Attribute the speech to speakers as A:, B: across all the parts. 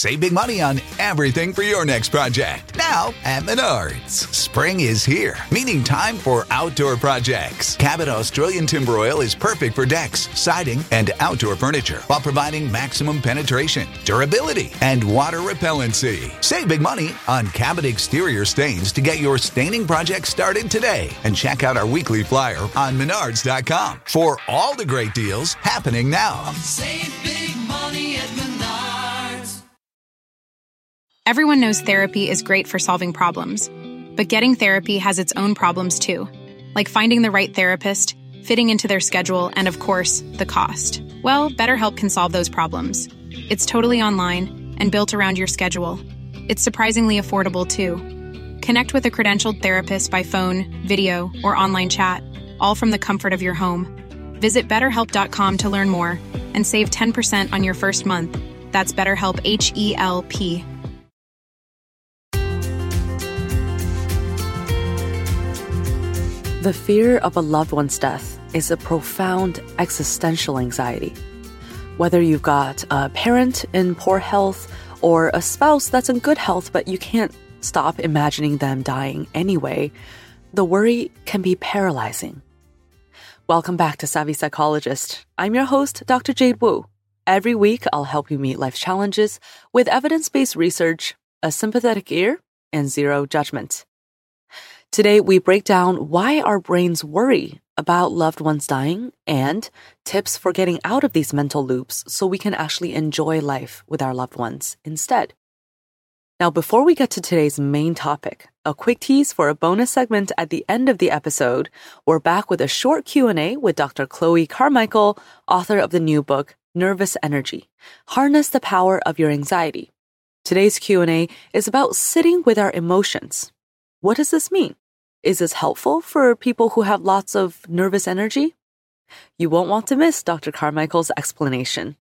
A: Save big money on everything for your next project. Now at Menards. Spring is here, meaning time for outdoor projects. Cabot Australian Timber Oil is perfect for decks, siding, and outdoor furniture while providing maximum penetration, durability, and water repellency. Save big money on Cabot exterior stains to get your staining project started today. And check out our weekly flyer on Menards.com for all the great deals happening now.
B: Save big money at Menards.
C: Everyone knows therapy is great for solving problems, but getting therapy has its own problems too, like finding the right therapist, fitting into their schedule, and of course, the cost. Well, BetterHelp can solve those problems. It's totally online and built around your schedule. It's surprisingly affordable too. Connect with a credentialed therapist by phone, video, or online chat, all from the comfort of your home. Visit BetterHelp.com to learn more and save 10% on your first month. That's BetterHelp, H-E-L-P.
D: The fear of a loved one's death is a profound existential anxiety. Whether you've got a parent in poor health or a spouse that's in good health, but you can't stop imagining them dying anyway, the worry can be paralyzing. Welcome back to Savvy Psychologist. I'm your host, Dr. Jade Wu. Every week, I'll help you meet life's challenges with evidence-based research, a sympathetic ear, and zero judgment. Today, we break down why our brains worry about loved ones dying and tips for getting out of these mental loops so we can actually enjoy life with our loved ones instead. Now, before we get to today's main topic, a quick tease for a bonus segment at the end of the episode. We're back with a short Q&A with Dr. Chloe Carmichael, author of the new book, Nervous Energy: Harness the Power of Your Anxiety. Today's Q&A is about sitting with our emotions. What does this mean? Is this helpful for people who have lots of nervous energy? You won't want to miss Dr. Carmichael's explanation.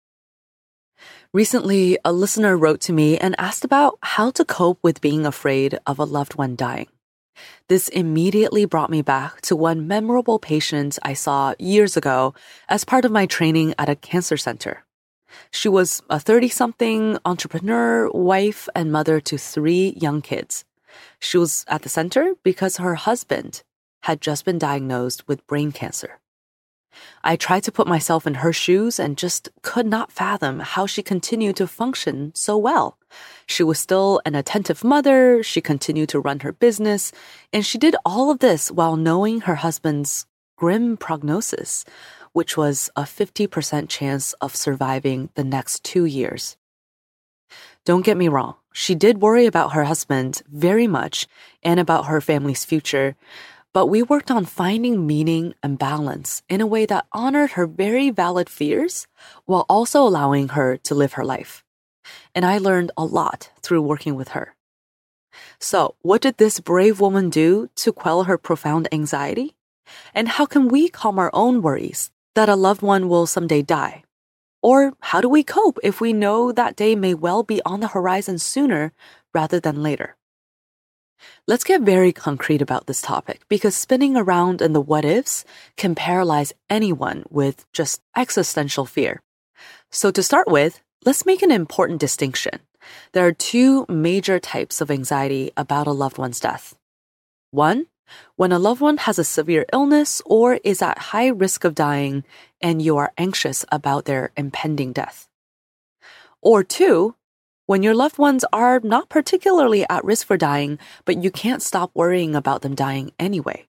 D: Recently, a listener wrote to me and asked about how to cope with being afraid of a loved one dying. This immediately brought me back to one memorable patient I saw years ago as part of my training at a cancer center. She was a 30-something entrepreneur, wife, and mother to 3 young kids. She was at the center because her husband had just been diagnosed with brain cancer. I tried to put myself in her shoes and just could not fathom how she continued to function so well. She was still an attentive mother, she continued to run her business, and she did all of this while knowing her husband's grim prognosis, which was a 50% chance of surviving the next 2 years. Don't get me wrong, she did worry about her husband very much and about her family's future, but we worked on finding meaning and balance in a way that honored her very valid fears while also allowing her to live her life. And I learned a lot through working with her. So, what did this brave woman do to quell her profound anxiety? And how can we calm our own worries that a loved one will someday die? Or how do we cope if we know that day may well be on the horizon sooner rather than later? Let's get very concrete about this topic because spinning around in the what-ifs can paralyze anyone with just existential fear. So to start with, let's make an important distinction. There are 2 major types of anxiety about a loved one's death. 1, when a loved one has a severe illness or is at high risk of dying and you are anxious about their impending death. Or 2, when your loved ones are not particularly at risk for dying, but you can't stop worrying about them dying anyway.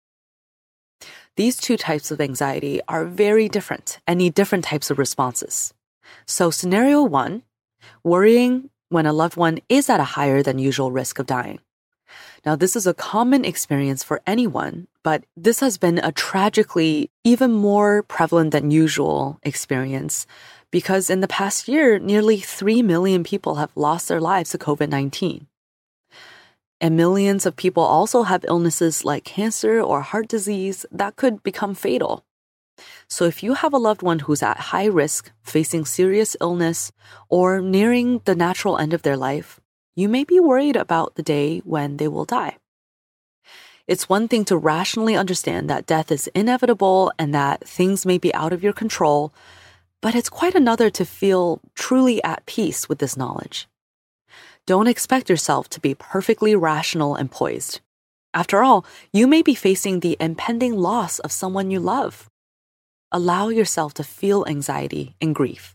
D: These 2 types of anxiety are very different and need different types of responses. So scenario 1, worrying when a loved one is at a higher than usual risk of dying. Now, this is a common experience for anyone, but this has been a tragically even more prevalent than usual experience because in the past year, nearly 3 million people have lost their lives to COVID-19. And millions of people also have illnesses like cancer or heart disease that could become fatal. So if you have a loved one who's at high risk, facing serious illness, or nearing the natural end of their life, you may be worried about the day when they will die. It's one thing to rationally understand that death is inevitable and that things may be out of your control, but it's quite another to feel truly at peace with this knowledge. Don't expect yourself to be perfectly rational and poised. After all, you may be facing the impending loss of someone you love. Allow yourself to feel anxiety and grief.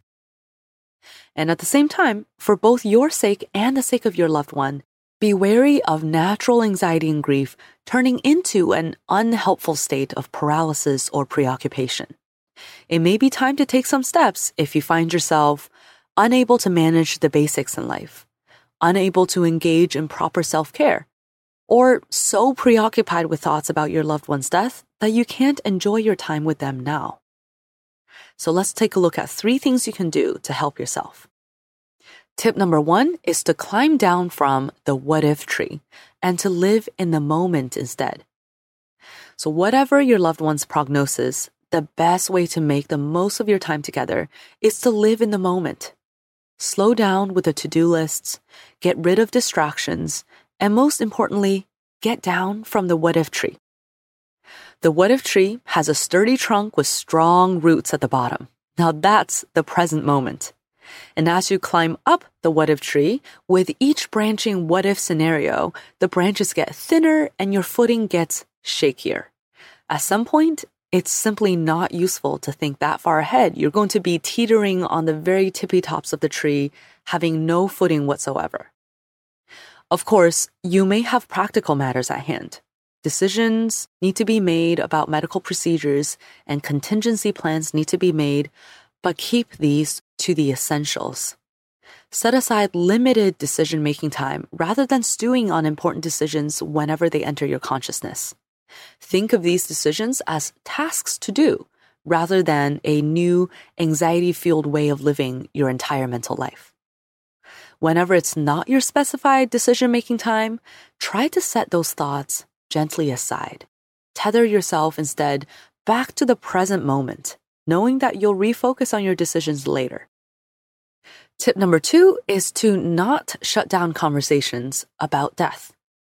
D: And at the same time, for both your sake and the sake of your loved one, be wary of natural anxiety and grief turning into an unhelpful state of paralysis or preoccupation. It may be time to take some steps if you find yourself unable to manage the basics in life, unable to engage in proper self-care, or so preoccupied with thoughts about your loved one's death that you can't enjoy your time with them now. So let's take a look at 3 things you can do to help yourself. Tip number 1 is to climb down from the what-if tree and to live in the moment instead. So whatever your loved one's prognosis, the best way to make the most of your time together is to live in the moment. Slow down with the to-do lists, get rid of distractions, and most importantly, get down from the what-if tree. The what-if tree has a sturdy trunk with strong roots at the bottom. Now that's the present moment. And as you climb up the what-if tree, with each branching what-if scenario, the branches get thinner and your footing gets shakier. At some point, it's simply not useful to think that far ahead. You're going to be teetering on the very tippy tops of the tree, having no footing whatsoever. Of course, you may have practical matters at hand. Decisions need to be made about medical procedures and contingency plans need to be made, but keep these to the essentials. Set aside limited decision-making time rather than stewing on important decisions whenever they enter your consciousness. Think of these decisions as tasks to do rather than a new anxiety-fueled way of living your entire mental life. Whenever it's not your specified decision-making time, try to set those thoughts gently aside. Tether yourself instead back to the present moment, knowing that you'll refocus on your decisions later. Tip number 2 is to not shut down conversations about death.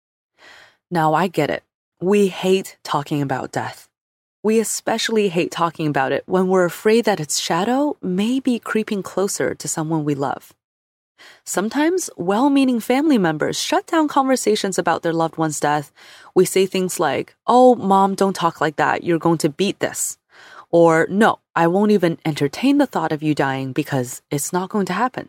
D: Now, I get it. We hate talking about death. We especially hate talking about it when we're afraid that its shadow may be creeping closer to someone we love. Sometimes well-meaning family members shut down conversations about their loved one's death. We say things like, "Oh, Mom, don't talk like that. You're going to beat this." Or, "No, I won't even entertain the thought of you dying because it's not going to happen."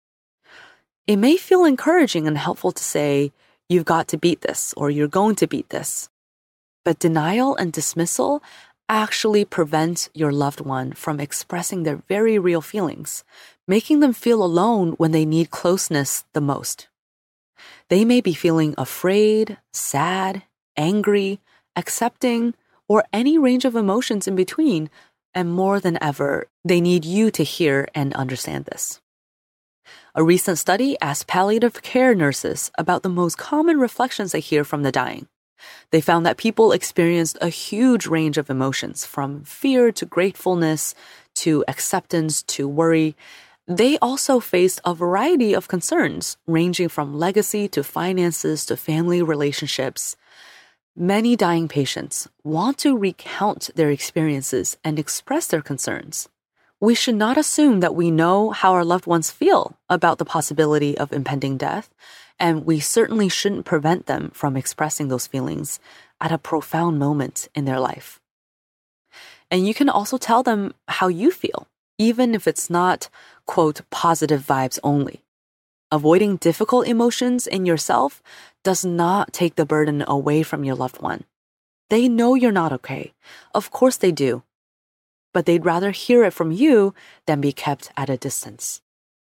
D: It may feel encouraging and helpful to say, "You've got to beat this," or "You're going to beat this." But denial and dismissal actually prevent your loved one from expressing their very real feelings, making them feel alone when they need closeness the most. They may be feeling afraid, sad, angry, accepting, or any range of emotions in between, and more than ever, they need you to hear and understand this. A recent study asked palliative care nurses about the most common reflections they hear from the dying. They found that people experienced a huge range of emotions, from fear to gratefulness to acceptance to worry. They also faced a variety of concerns, ranging from legacy to finances to family relationships. Many dying patients want to recount their experiences and express their concerns. We should not assume that we know how our loved ones feel about the possibility of impending death, and we certainly shouldn't prevent them from expressing those feelings at a profound moment in their life. And you can also tell them how you feel, even if it's not, quote, positive vibes only. Avoiding difficult emotions in yourself does not take the burden away from your loved one. They know you're not okay. Of course they do. But they'd rather hear it from you than be kept at a distance.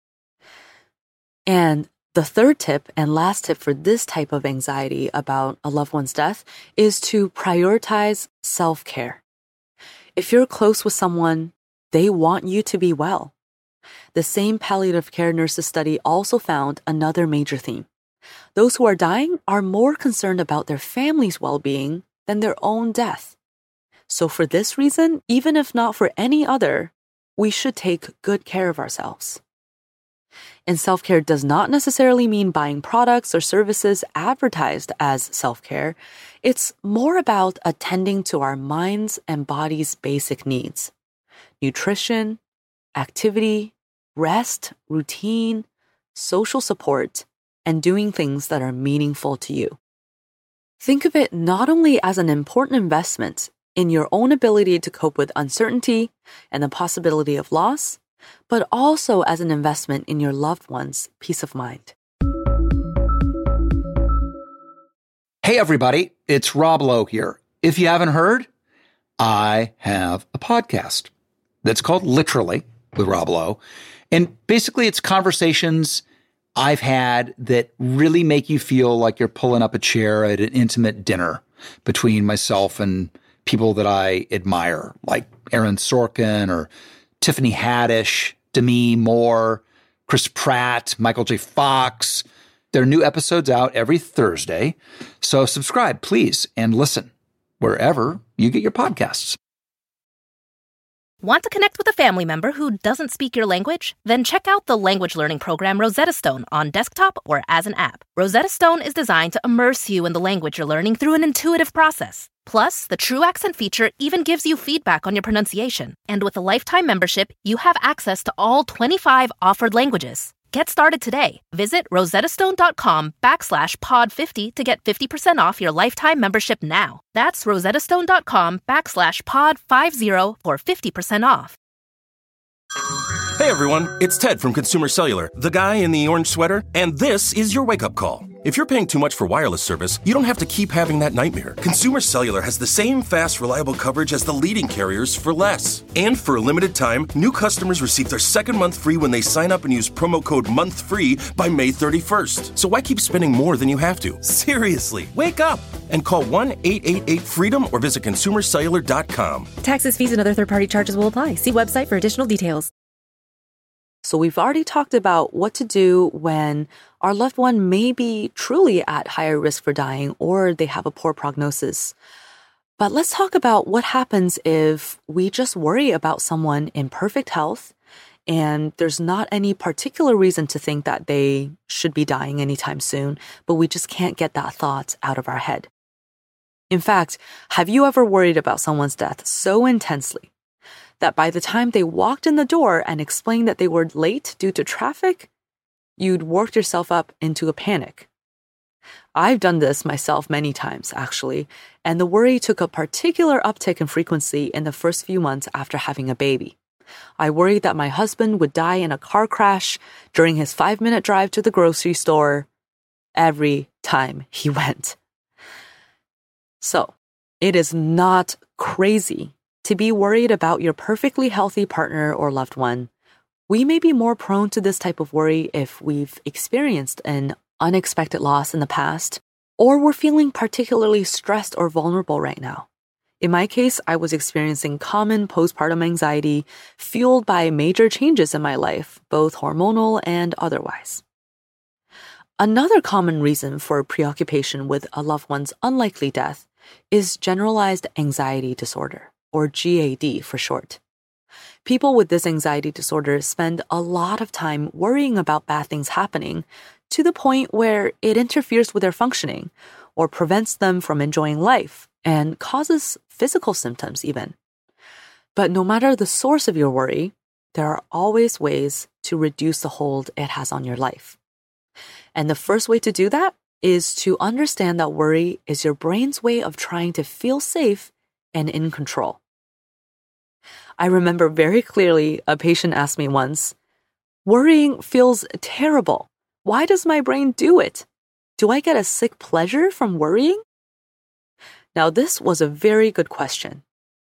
D: And the third tip and last tip for this type of anxiety about a loved one's death is to prioritize self-care. If you're close with someone, they want you to be well. The same palliative care nurses study also found another major theme. Those who are dying are more concerned about their family's well-being than their own death. So for this reason, even if not for any other, we should take good care of ourselves. And self-care does not necessarily mean buying products or services advertised as self-care. It's more about attending to our minds and body's basic needs. Nutrition, activity, rest, routine, social support, and doing things that are meaningful to you. Think of it not only as an important investment in your own ability to cope with uncertainty and the possibility of loss, but also as an investment in your loved one's peace of mind.
E: Hey everybody, it's Rob Lowe here. If you haven't heard, I have a podcast that's called Literally with Rob Lowe. And basically it's conversations I've had that really make you feel like you're pulling up a chair at an intimate dinner between myself and people that I admire, like Aaron Sorkin or Tiffany Haddish, Demi Moore, Chris Pratt, Michael J. Fox. There are new episodes out every Thursday. So subscribe, please, and listen wherever you get your podcasts.
F: Want to connect with a family member who doesn't speak your language? Then check out the language learning program Rosetta Stone on desktop or as an app. Rosetta Stone is designed to immerse you in the language you're learning through an intuitive process. Plus, the True Accent feature even gives you feedback on your pronunciation. And with a lifetime membership, you have access to all 25 offered languages. Get started today. Visit rosettastone.com/pod50 to get 50% off your lifetime membership now. That's rosettastone.com/pod50 for 50% off.
G: Hey everyone, it's Ted from Consumer Cellular, the guy in the orange sweater, and this is your wake-up call. If you're paying too much for wireless service, you don't have to keep having that nightmare. Consumer Cellular has the same fast, reliable coverage as the leading carriers for less. And for a limited time, new customers receive their second month free when they sign up and use promo code MONTHFREE by May 31st. So why keep spending more than you have to? Seriously, wake up and call 1-888-FREEDOM or visit consumercellular.com.
H: Taxes, fees, and other third-party charges will apply. See website for additional details.
D: So we've already talked about what to do when our loved one may be truly at higher risk for dying or they have a poor prognosis. But let's talk about what happens if we just worry about someone in perfect health and there's not any particular reason to think that they should be dying anytime soon, but we just can't get that thought out of our head. In fact, have you ever worried about someone's death so intensely that by the time they walked in the door and explained that they were late due to traffic, you'd worked yourself up into a panic? I've done this myself many times, actually, and the worry took a particular uptick in frequency in the first few months after having a baby. I worried that my husband would die in a car crash during his 5-minute drive to the grocery store every time he went. So, it is not crazy to be worried about your perfectly healthy partner or loved one. We may be more prone to this type of worry if we've experienced an unexpected loss in the past, or we're feeling particularly stressed or vulnerable right now. In my case, I was experiencing common postpartum anxiety fueled by major changes in my life, both hormonal and otherwise. Another common reason for preoccupation with a loved one's unlikely death is generalized anxiety disorder, or GAD for short. People with this anxiety disorder spend a lot of time worrying about bad things happening to the point where it interferes with their functioning or prevents them from enjoying life and causes physical symptoms even. But no matter the source of your worry, there are always ways to reduce the hold it has on your life. And the first way to do that is to understand that worry is your brain's way of trying to feel safe and in control. I remember very clearly a patient asked me once, "Worrying feels terrible. Why does my brain do it? Do I get a sick pleasure from worrying?" Now, this was a very good question.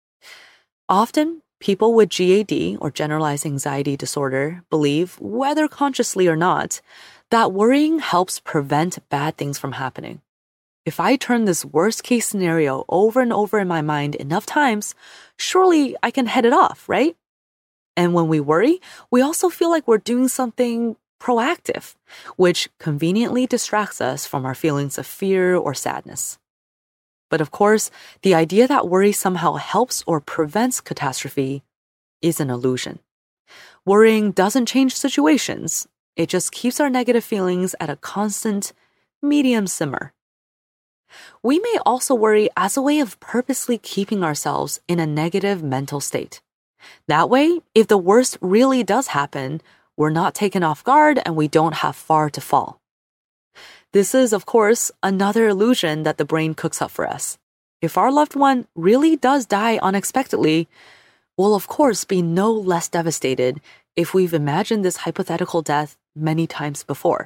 D: Often, people with GAD, or generalized anxiety disorder, believe, whether consciously or not, that worrying helps prevent bad things from happening. If I turn this worst-case scenario over and over in my mind enough times, surely I can head it off, right? And when we worry, we also feel like we're doing something proactive, which conveniently distracts us from our feelings of fear or sadness. But of course, the idea that worry somehow helps or prevents catastrophe is an illusion. Worrying doesn't change situations. It just keeps our negative feelings at a constant, medium simmer. We may also worry as a way of purposely keeping ourselves in a negative mental state. That way, if the worst really does happen, we're not taken off guard and we don't have far to fall. This is, of course, another illusion that the brain cooks up for us. If our loved one really does die unexpectedly, we'll of course be no less devastated if we've imagined this hypothetical death many times before.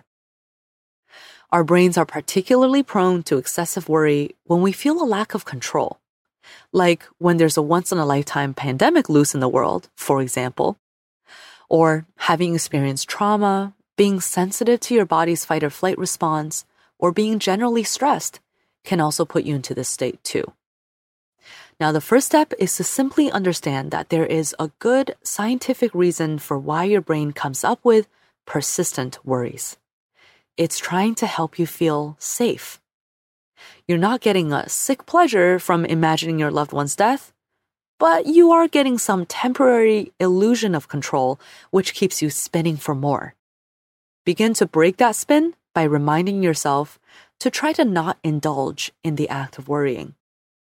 D: Our brains are particularly prone to excessive worry when we feel a lack of control. Like when there's a once-in-a-lifetime pandemic loose in the world, for example, or having experienced trauma, being sensitive to your body's fight or flight response, or being generally stressed can also put you into this state too. Now, the first step is to simply understand that there is a good scientific reason for why your brain comes up with persistent worries. It's trying to help you feel safe. You're not getting a sick pleasure from imagining your loved one's death, but you are getting some temporary illusion of control, which keeps you spinning for more. Begin to break that spin by reminding yourself to try to not indulge in the act of worrying.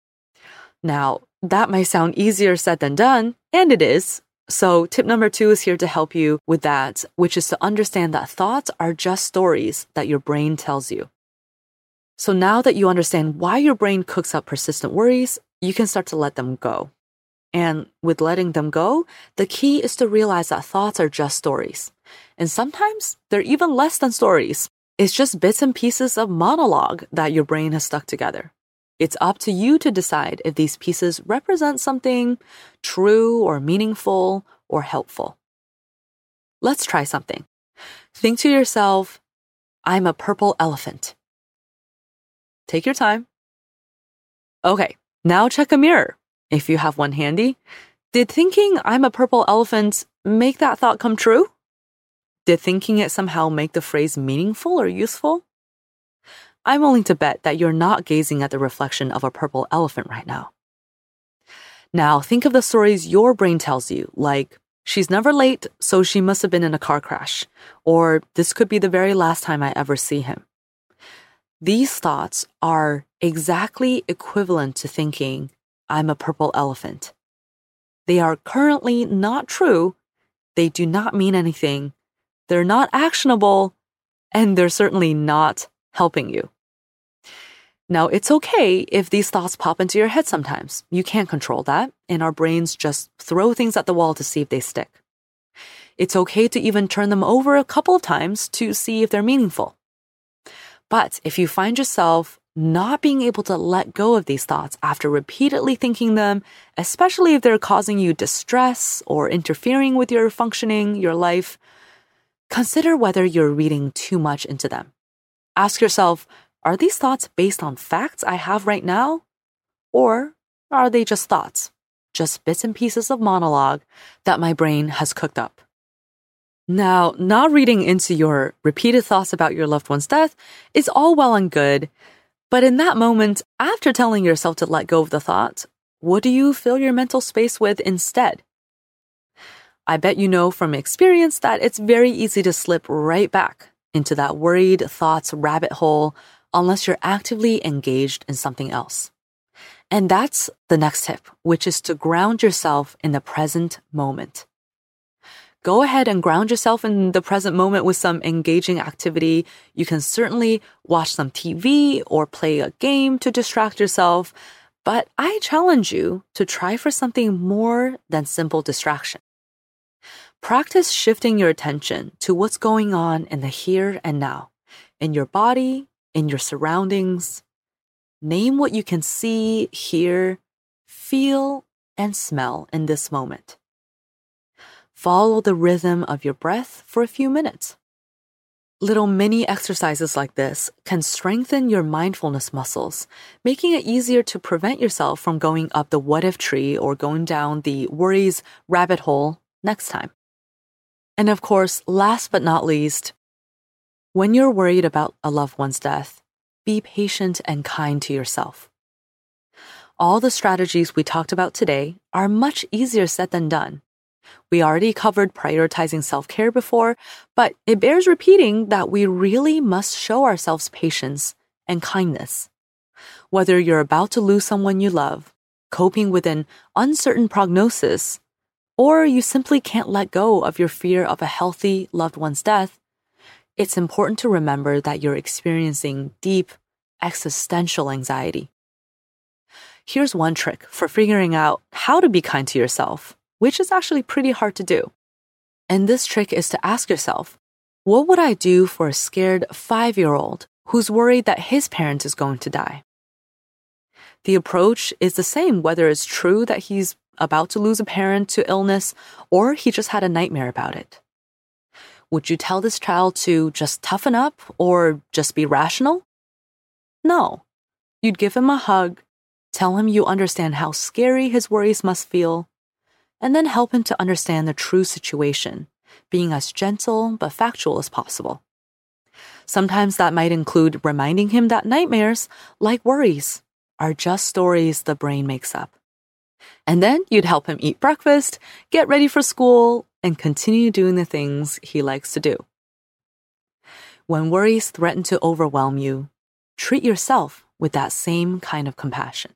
D: Now, that might sound easier said than done, and it is. So tip number 2 is here to help you with that, which is to understand that thoughts are just stories that your brain tells you. So now that you understand why your brain cooks up persistent worries, you can start to let them go. And with letting them go, the key is to realize that thoughts are just stories. And sometimes they're even less than stories. It's just bits and pieces of monologue that your brain has stuck together. It's up to you to decide if these pieces represent something true or meaningful or helpful. Let's try something. Think to yourself, I'm a purple elephant. Take your time. Okay, now check a mirror, if you have one handy. Did thinking I'm a purple elephant make that thought come true? Did thinking it somehow make the phrase meaningful or useful? I'm willing to bet that you're not gazing at the reflection of a purple elephant right now. Now, think of the stories your brain tells you, like, she's never late, so she must have been in a car crash, or this could be the very last time I ever see him. These thoughts are exactly equivalent to thinking, I'm a purple elephant. They are currently not true, they do not mean anything, they're not actionable, and they're certainly not helping you. Now, it's okay if these thoughts pop into your head sometimes. You can't control that, and our brains just throw things at the wall to see if they stick. It's okay to even turn them over a couple of times to see if they're meaningful. But if you find yourself not being able to let go of these thoughts after repeatedly thinking them, especially if they're causing you distress or interfering with your functioning, your life, consider whether you're reading too much into them. Ask yourself, are these thoughts based on facts I have right now? Or are they just thoughts, just bits and pieces of monologue that my brain has cooked up? Now, not reading into your repeated thoughts about your loved one's death is all well and good, but in that moment, after telling yourself to let go of the thought, what do you fill your mental space with instead? I bet you know from experience that it's very easy to slip right back into that worried thoughts rabbit hole unless you're actively engaged in something else. And that's the next tip, which is to ground yourself in the present moment. Go ahead and ground yourself in the present moment with some engaging activity. You can certainly watch some TV or play a game to distract yourself, but I challenge you to try for something more than simple distraction. Practice shifting your attention to what's going on in the here and now, in your body, in your surroundings. Name what you can see, hear, feel, and smell in this moment. Follow the rhythm of your breath for a few minutes. Little mini exercises like this can strengthen your mindfulness muscles, making it easier to prevent yourself from going up the what-if tree or going down the worries rabbit hole next time. And of course, last but not least, when you're worried about a loved one's death, be patient and kind to yourself. All the strategies we talked about today are much easier said than done. We already covered prioritizing self-care before, but it bears repeating that we really must show ourselves patience and kindness. Whether you're about to lose someone you love, coping with an uncertain prognosis, or you simply can't let go of your fear of a healthy loved one's death, it's important to remember that you're experiencing deep existential anxiety. Here's one trick for figuring out how to be kind to yourself, which is actually pretty hard to do. And this trick is to ask yourself, what would I do for a scared 5-year-old who's worried that his parent is going to die? The approach is the same whether it's true that he's about to lose a parent to illness or he just had a nightmare about it. Would you tell this child to just toughen up or just be rational? No. You'd give him a hug, tell him you understand how scary his worries must feel, and then help him to understand the true situation, being as gentle but factual as possible. Sometimes that might include reminding him that nightmares, like worries, are just stories the brain makes up. And then you'd help him eat breakfast, get ready for school, and continue doing the things he likes to do. When worries threaten to overwhelm you, treat yourself with that same kind of compassion.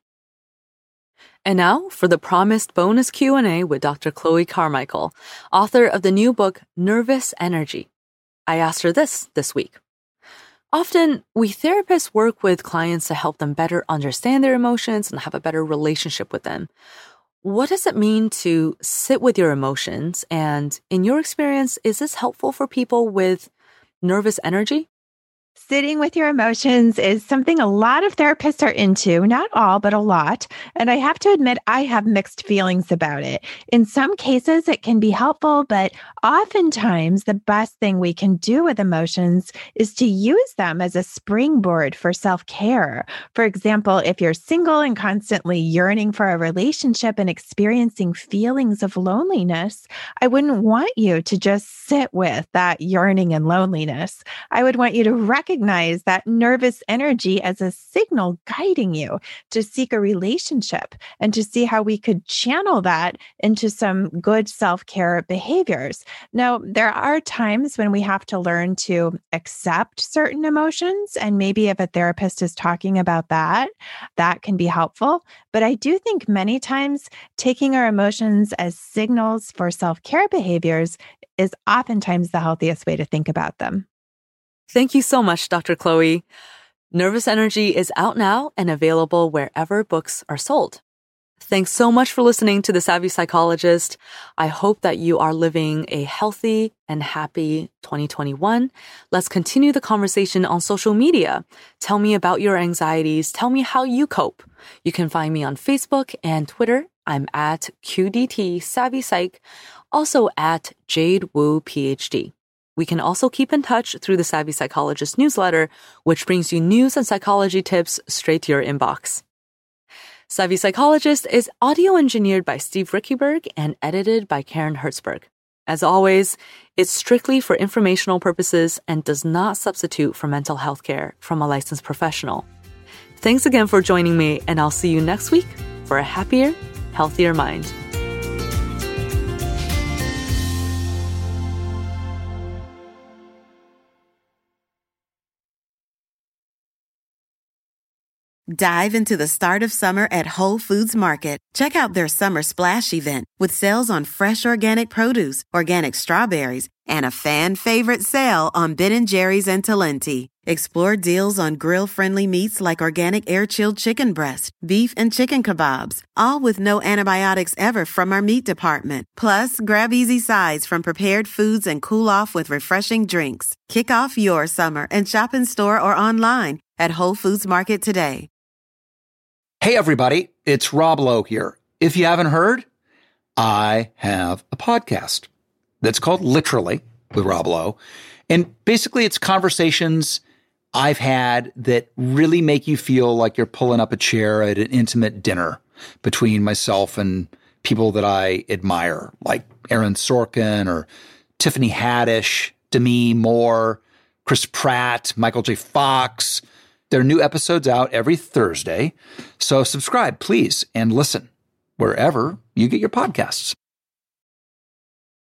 D: And now for the promised bonus Q&A with Dr. Chloe Carmichael, author of the new book, Nervous Energy. I asked her this week. Often, we therapists work with clients to help them better understand their emotions and have a better relationship with them. What does it mean to sit with your emotions? And in your experience, is this helpful for people with nervous energy?
I: Sitting with your emotions is something a lot of therapists are into, not all, but a lot. And I have to admit, I have mixed feelings about it. In some cases, it can be helpful, but oftentimes the best thing we can do with emotions is to use them as a springboard for self-care. For example, if you're single and constantly yearning for a relationship and experiencing feelings of loneliness, I wouldn't want you to just sit with that yearning and loneliness. I would want you to recognize that nervous energy as a signal guiding you to seek a relationship and to see how we could channel that into some good self-care behaviors. Now, there are times when we have to learn to accept certain emotions, and maybe if a therapist is talking about that, that can be helpful. But I do think many times taking our emotions as signals for self-care behaviors is oftentimes the healthiest way to think about them.
D: Thank you so much, Dr. Chloe. Nervous Energy is out now and available wherever books are sold. Thanks so much for listening to The Savvy Psychologist. I hope that you are living a healthy and happy 2021. Let's continue the conversation on social media. Tell me about your anxieties. Tell me how you cope. You can find me on Facebook and Twitter. I'm at QDT Savvy Psych, also at Jade Wu PhD. We can also keep in touch through the Savvy Psychologist newsletter, which brings you news and psychology tips straight to your inbox. Savvy Psychologist is audio engineered by Steve Rickyberg and edited by Karen Hertzberg. As always, it's strictly for informational purposes and does not substitute for mental health care from a licensed professional. Thanks again for joining me, and I'll see you next week for a happier, healthier mind.
J: Dive into the start of summer at Whole Foods Market. Check out their Summer Splash event with sales on fresh organic produce, organic strawberries, and a fan-favorite sale on Ben & Jerry's and Talenti. Explore deals on grill-friendly meats like organic air-chilled chicken breast, beef and chicken kebabs, all with no antibiotics ever from our meat department. Plus, grab easy sides from prepared foods and cool off with refreshing drinks. Kick off your summer and shop in store or online at Whole Foods Market today.
E: Hey, everybody, it's Rob Lowe here. If you haven't heard, I have a podcast that's called Literally with Rob Lowe. And basically, it's conversations I've had that really make you feel like you're pulling up a chair at an intimate dinner between myself and people that I admire, like Aaron Sorkin or Tiffany Haddish, Demi Moore, Chris Pratt, Michael J. Fox. There are new episodes out every Thursday. So subscribe, please, and listen wherever you get your podcasts.